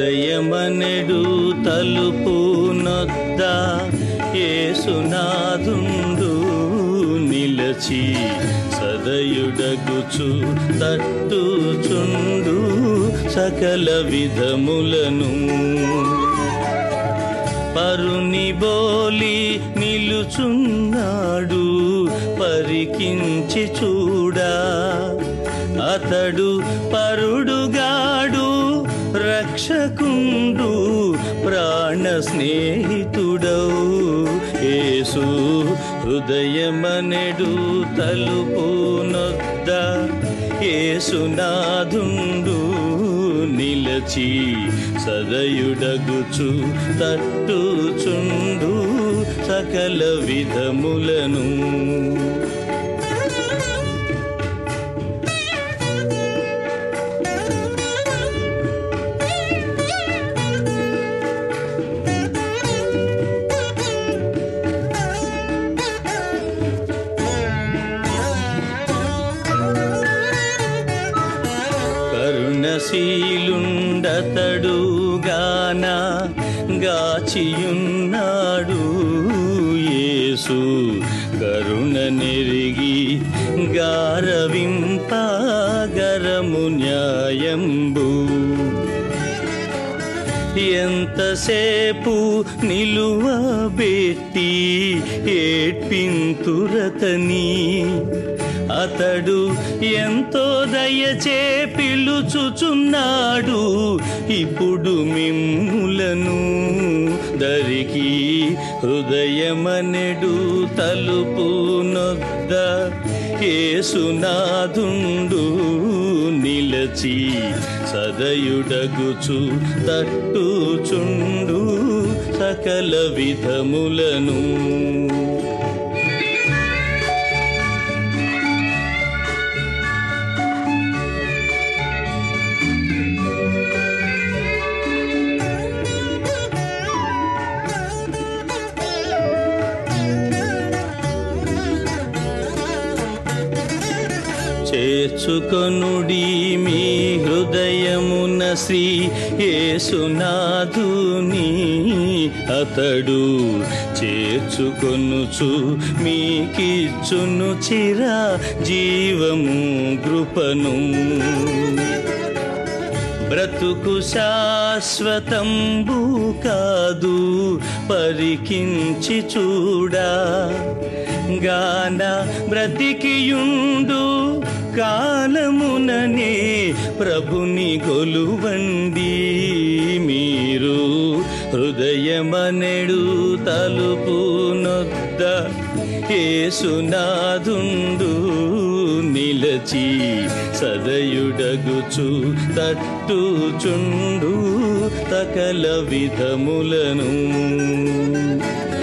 హృదయమనెడు తలుపు నొద్ద యేసునాథుండు నిలచి సదయుడగుచు తట్టుచుండు సకల విధములను. పరుని బోలి నిలుచున్నాడు పరికించి చూడా, అతడు పరుడుగాడు రక్షకుండు ప్రాణ స్నేహితుడవు. యేసు హృదయమనెడు తలుపు నొద్ద యేసునాథుండు నిలచి సదయుడగుచు తట్టుచుండు సకల విధములను. కరుణశీలుండతడు గాన గాచియున్నాడు యేసు కరుణ నెరిగి గారవింపగరము న్యాయంబు. ఎంతసేపు నిలువబెట్టి ఏడ్పింతురతని, అతడు ఎంతో దయచే పిలుచుచున్నాడు ఇప్పుడు మిమ్ములను దరికి. హృదయమనెడు తలుపు నొద్ద యేసునాథుండు నిలచి సదయుడగుచు తట్టుచుండు సకల విధములను. చేర్చుకొనుడి మీ హృదయమున శ్రీ యేసునాథుని, అతడు చేర్చుకొనుచు మీకిచ్చును చిర జీవము కృపను. బ్రతుకు శాశ్వతంబు కాదు పరికించి చూడా, గాన బ్రతికియుండు కాలముననే ప్రభుని కొలువండి. మీరు హృదయమనెడు తలుపు నొద్ద యేసునాథుండు నిలచి సదయుడగుచు తట్టుచుండు సకల విధములను.